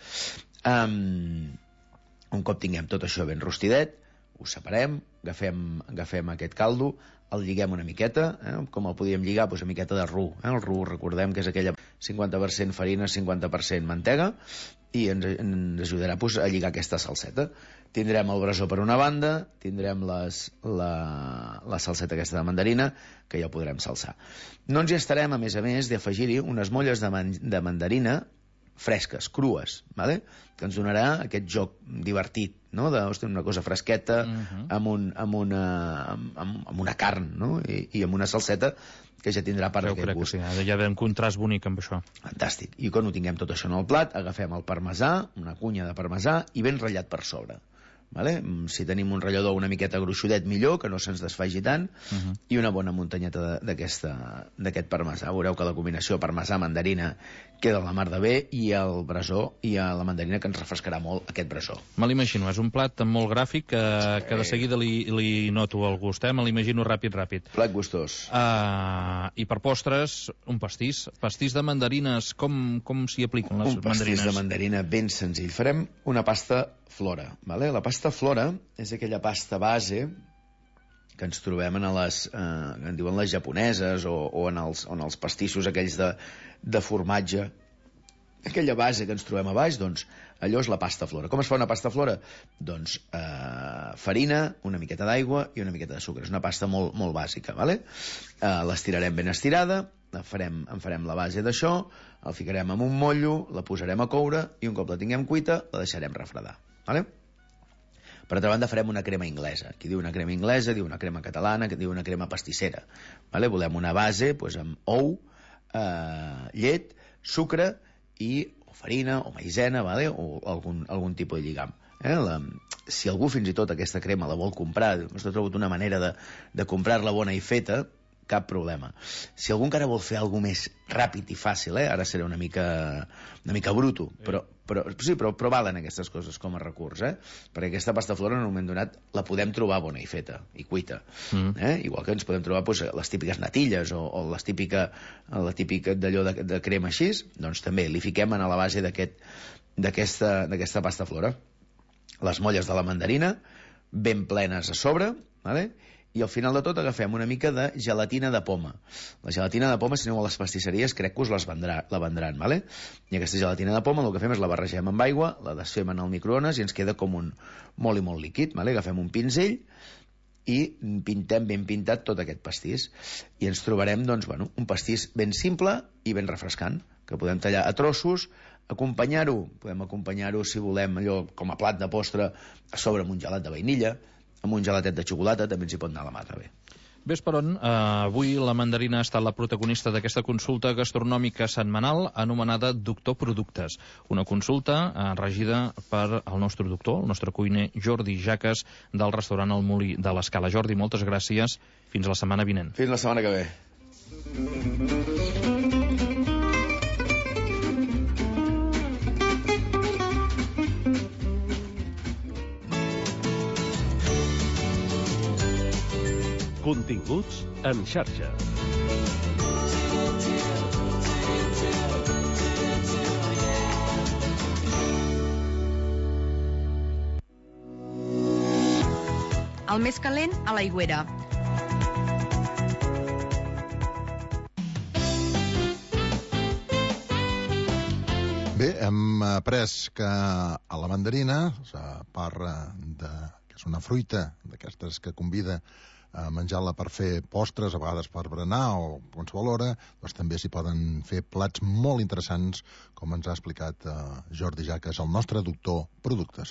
Um, un cop tinguem tot això ben rostidet, ho separem, agafem, agafem aquest caldo, el lliguem una miqueta, eh? Com el podíem lligar? Pues una miqueta de ru. Eh? El ru, recordem que és aquella cinquanta per cent farina, cinquanta per cent mantega, i ens, ens ajudarà pues, a lligar aquesta salseta. Tindrem el brasó per una banda, tindrem les, la, la salseta aquesta de mandarina, que ja ho podrem salsar. No ens hi estarem, a més a més, d'afegir-hi unes molles de, man, de mandarina fresques, crues, vale? Que ens donarà aquest joc divertit, no? De, hosti, una cosa fresqueta, uh-huh. amb, un, amb, una, amb, amb una carn, no? I, i amb una salseta que ja tindrà part d'aquest gust. Sí, ja ve un contrast bonic amb això. Fantàstic. I quan ho tinguem tot això en el plat, agafem el parmesà, una cunya de parmesà, i ben ratllat per sobre. Vale? Si tenim un ratllador una miqueta gruixudet, millor, que no se'ns desfaci tant, uh-huh. i una bona muntanyeta d'aquest parmesà. Veureu que la combinació parmesà-mandarina queda la mar de bé, i el brasó i la mandarina, que ens refrescarà molt aquest brasó. Me l'imagino, és un plat molt gràfic que, sí. que de seguida li, li noto el gust, eh? Me l'imagino ràpid, ràpid. Plat gustós. Uh, I per postres, un pastís. Pastís de mandarines, com, com s'hi apliquen les un mandarines? Un pastís de mandarina ben senzill. Farem una pasta flora, vale? La pasta flora és aquella pasta base que ens trobem en les, eh, que en diuen les japoneses, o, o en, els, en els pastissos aquells de, de formatge. Aquella base que ens trobem a baix, doncs allò és la pasta flora. Com es fa una pasta flora? Doncs eh, farina, una miqueta d'aigua i una miqueta de sucre. És una pasta molt, molt bàsica, vale? Eh, l'estirarem ben estirada, la farem, en farem la base d'això, el ficarem en un motllo, la posarem a coure, i un cop la tinguem cuita, la deixarem refredar. Vale? Per altra banda, farem una crema inglesa. Qui diu una crema inglesa, diu una crema catalana, que diu una crema pastissera. Vale? Volem una base pues, amb ou, eh, llet, sucre i o farina o maïzena, vale? O algun, algun tipus de lligam. Eh? La, si algú fins i tot aquesta crema la vol comprar, no s'ha trobat una manera de, de comprar-la bona i feta, cap problema. Si algú encara vol fer alguna més ràpid i fàcil, eh? Ara seré una mica, una mica bruto, però, però, sí, però, però valen aquestes coses com a recurs, eh? Perquè aquesta pasta flora en un moment donat la podem trobar bona i feta, i cuita. Mm. Eh? Igual que ens podem trobar doncs, les típiques natilles o, o les típica, la típica d'allò de, de crema així, doncs també li fiquem a la base d'aquesta d'aquesta pasta flora. Les molles de la mandarina, ben plenes a sobre, vale? I al final de tot agafem una mica de gelatina de poma. La gelatina de poma, si aneu a les pastisseries, crec que us les vendrà, la vendran, ¿vale? I aquesta gelatina de poma el que fem és la barregem amb aigua, la desfem en el microones i ens queda com un molt i molt líquid, ¿vale? Agafem un pinzell i pintem ben pintat tot aquest pastís. I ens trobarem, doncs, bueno, un pastís ben simple i ben refrescant, que podem tallar a trossos, acompanyar-ho, podem acompanyar-ho, si volem, allò com a plat de postre, a sobre amb un gelat de vainilla, amb un gelatet de xocolata, també ens hi pot anar la mà bé. Ves per on, eh, avui la mandarina ha estat la protagonista d'aquesta consulta gastronòmica setmanal anomenada Doctor Productes. Una consulta eh, regida per el nostre doctor, el nostre cuiner Jordi Jaques, del restaurant El Molí de l'Escala. Jordi, moltes gràcies. Fins la setmana vinent. Fins la setmana que ve. Continguts en xarxa. El més calent a l'aigüera. Bé, hem après que a la mandarina, a part de, que és una fruita d'aquestes que convida a menjar-la per fer postres, a vegades per berenar o qualsevol hora, doncs també s'hi poden fer plats molt interessants, com ens ha explicat eh, Jordi Jaques, el nostre doctor Productes.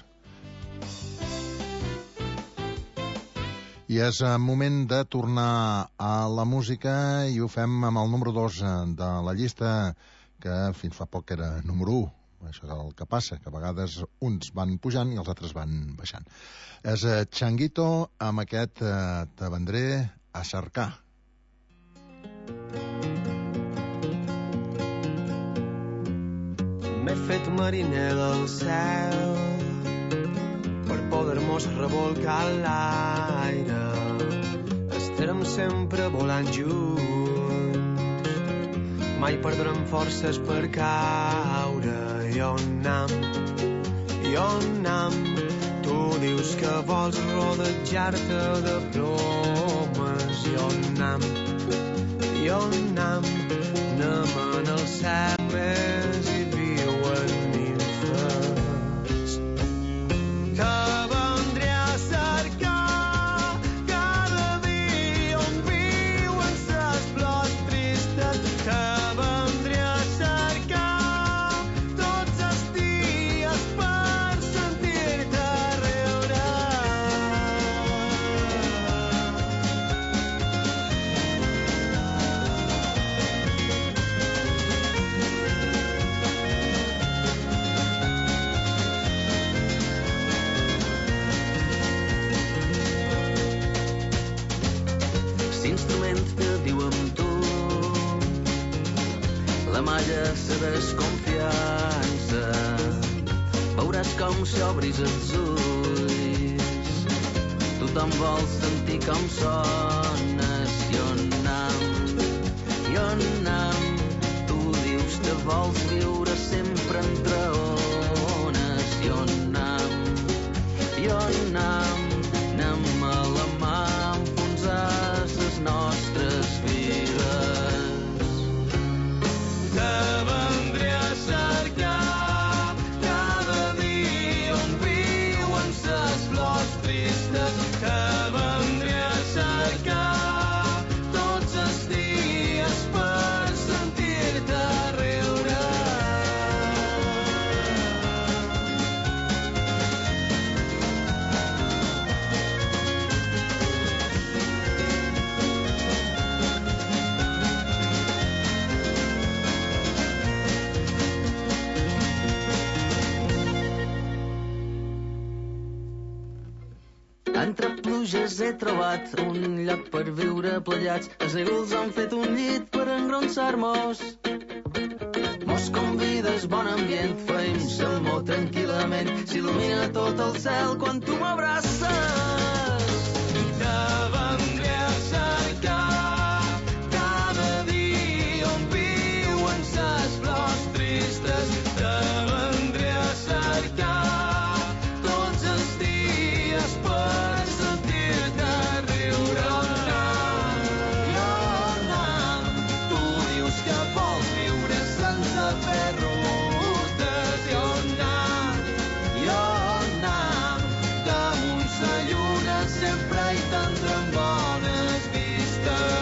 I és moment de tornar a la música i ho fem amb el número dos de la llista, que fins fa poc era número u. Això és el que passa, que a vegades uns van pujant i els altres van baixant. És uh, Changuito amb aquest uh, Te vendré a cercar. M'he fet mariner del cel per poder-mos revolcar l'aire. Estarem sempre volant junts, mai perdrem forces per caure. I on anam, i on anam, tu dius que vols rodejar-te de plomes. I on anam, i on anam, anem en el cel més i viuen nimfes. Te vendré a cercar cada dia on viuen ses flors tristes. Te vendré a cercar la desconfiança. Veuràs com si obris els ulls, tothom vol sentir com sones. I on anam, i on anam, tu dius que vols viure sempre entre ones. I on anam, i on anam, anem a la mà a enfonsar les nostres vides. Te vendré a cercar cada dia on viuen ses flors tristes. Te vendré a cercar tots els dies per sentir-te riure. Entre pluges he trobat un lloc per viure plegats. Els lígols han fet un llit per engronsar-mos. Mos convides, bon ambient, feim salmó tranquil·lament. S'il·lumina tot el cel quan tu m'abraces. Te vendré a cercar cada dia on viuen ses flors tristes. Te vendré a cercar tots els dies per sentir-te riure. On anam? Tu dius que vols viure sense fer rutes. I on anam? I on anam? Damunt sa lluna sempre hi tindrem bones vistes.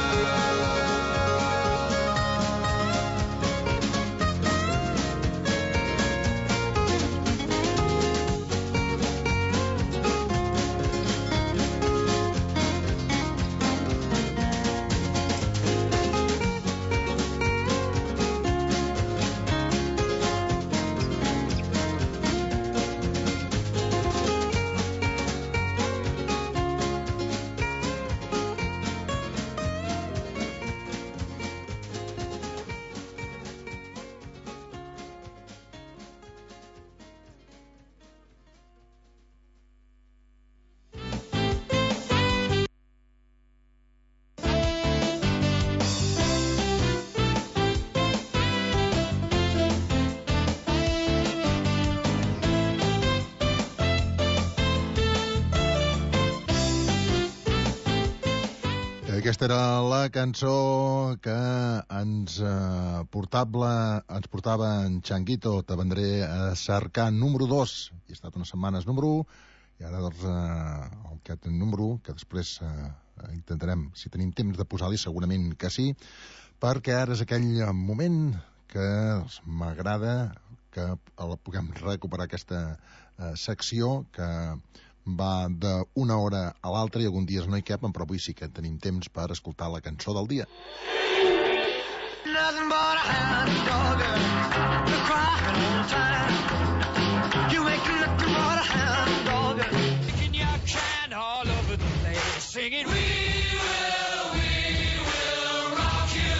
Aquesta era la cançó que ens, eh, portable, ens portava en Changuito. Te vendré a cercar, número dos. I ha estat unes setmanes número u. I ara, doncs, eh, aquest número u, que després eh, intentarem, si tenim temps de posar-li, segurament que sí, perquè ara és aquell moment que m'agrada que la puguem recuperar, aquesta eh, secció que va d'una hora a l'altra i algun dies no hi capen, però avui sí que tenim temps per escoltar la cançó del dia. Nothing but a hound dog, the crying all the time. You ain't nothing but a hound dog, kicking your can all over the place, singing, we will, we will rock you.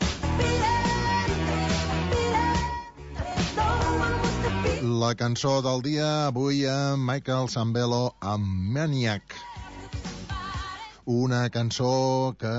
La cançó del dia, avui amb Michael Sambello, amb Maniac. Una cançó que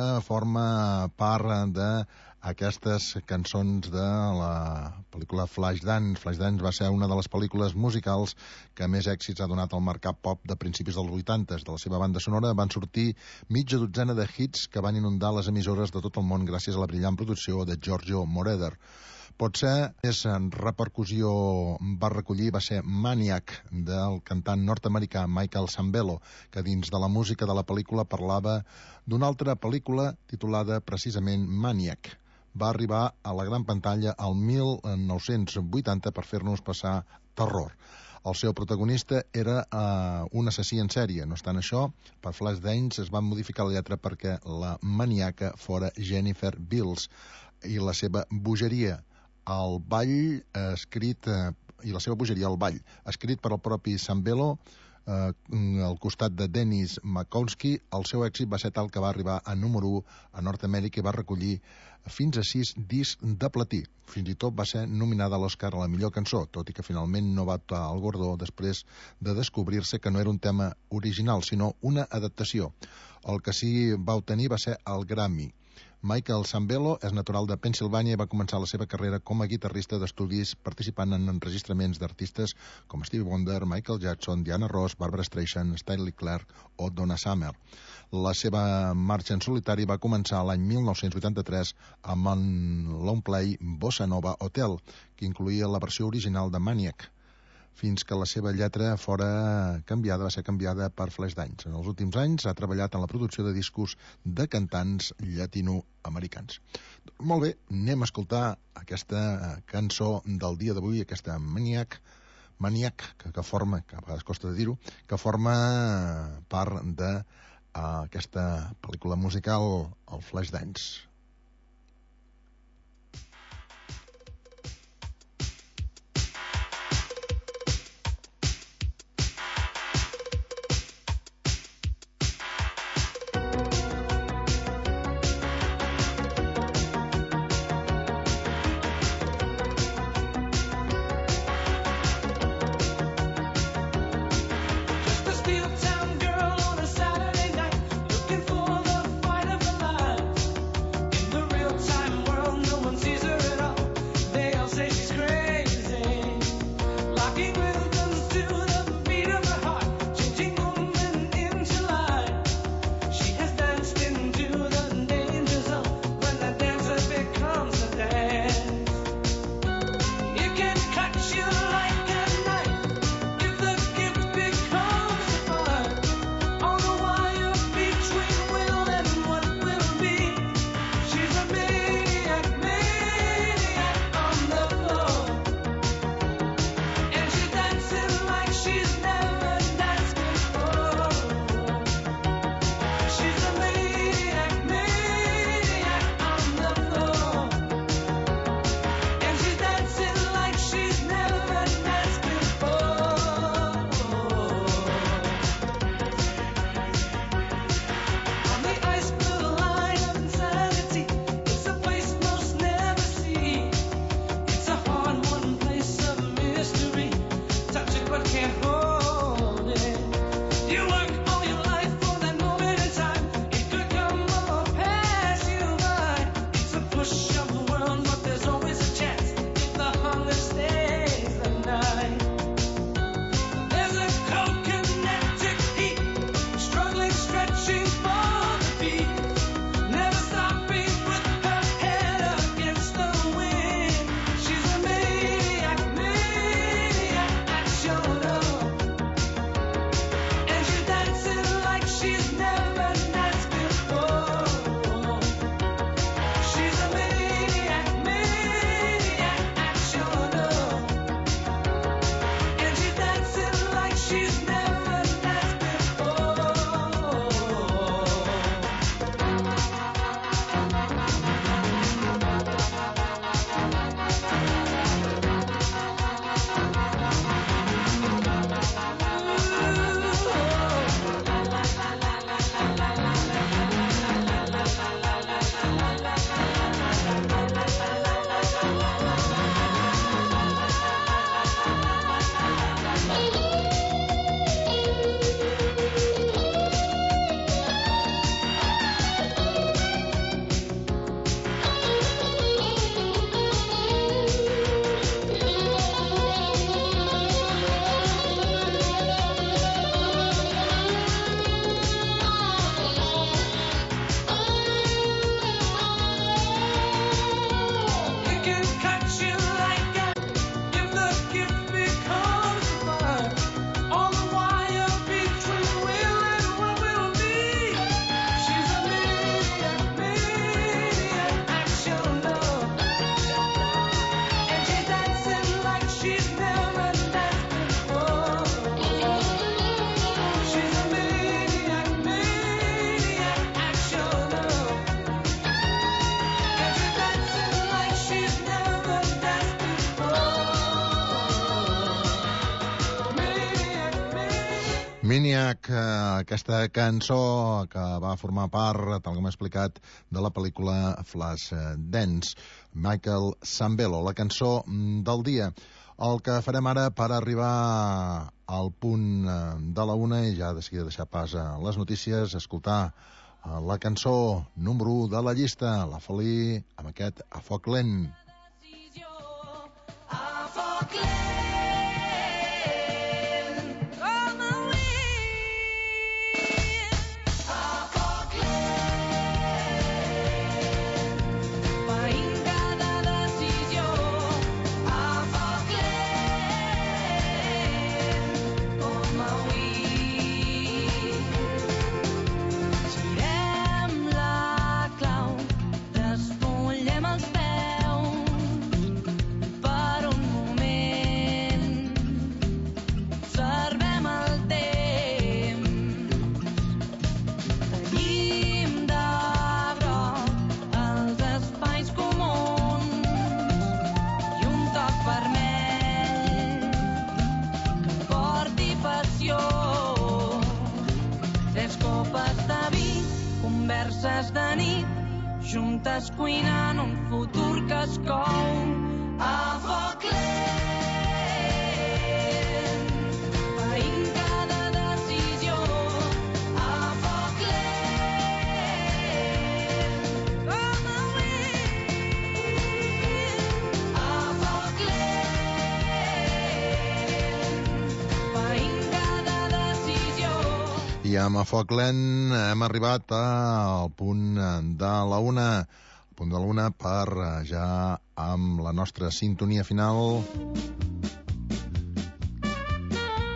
forma part d'aquestes cançons de la pel·lícula Flashdance. Flashdance va ser una de les pel·lícules musicals que més èxits ha donat al mercat pop de principis dels vuitanta. De la seva banda sonora van sortir mitja dotzena de hits que van inundar les emissores de tot el món gràcies a la brillant producció de Giorgio Moroder. Potser més repercussió va recollir va ser Maniac, del cantant nord-americà Michael Sambello, que dins de la música de la pel·lícula parlava d'una altra pel·lícula titulada precisament Maniac. Va arribar a la gran pantalla al mil nou-cents vuitanta per fer-nos passar terror. El seu protagonista era uh, un assassí en sèrie. No obstant això, per Flashdance es va modificar la lletra perquè la maniaca fora Jennifer Beals i la seva bogeria al ball escrit eh, i la seva bogeria al ball, escrit per el propi Sambello eh, al costat de Dennis Makowski. El seu èxit va ser tal que va arribar a número u a Nord-Amèrica i va recollir fins a sis discs de platí. Fins i tot va ser nominada a l'Oscar a la millor cançó, tot i que finalment no va optar al guardó després de descobrir-se que no era un tema original, sinó una adaptació. El que sí va obtenir va ser el Grammy. Michael Sambello és natural de Pennsilvània i va començar la seva carrera com a guitarrista d'estudis participant en enregistraments d'artistes com Stevie Wonder, Michael Jackson, Diana Ross, Barbra Streisand, Stanley Clarke o Donna Summer. La seva marxa en solitari va començar l'any mil nou-cents vuitanta-tres amb el long play Bossa Nova Hotel, que incloïa la versió original de Maniac, fins que la seva lletra fora canviada, va ser canviada per Flashdance. En els últims anys ha treballat en la producció de discos de cantants llatinoamericans. Molt bé, anem a escoltar aquesta cançó del dia d'avui, aquesta Maniac, Maniac, que, que forma, que a vegades costa de dir-ho, que forma part d'aquesta pel·lícula musical, el Flashdance. Maniac, aquesta cançó que va formar part, tal com he explicat, de la pel·lícula Flashdance. Michael Sambello, la cançó del dia. El que farem ara per arribar al punt de la una i ja de seguida deixar pas a les notícies, escoltar la cançó número u de la llista, la Felí, amb aquest A Foc Lent. A foc lent. Converses de nit, juntes cuinant un futur que es cou. A foc lent, veïn cada decisió. A foc lent, com avui. A foc lent, veïn cada decisió. I amb A Foc Lent hem arribat al punt de la una. El punt de la una per ja amb la nostra sintonia final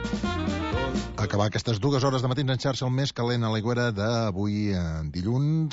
acabar aquestes dues hores de matins en xarxa, el més calent a l'Aigüera d'avui dilluns.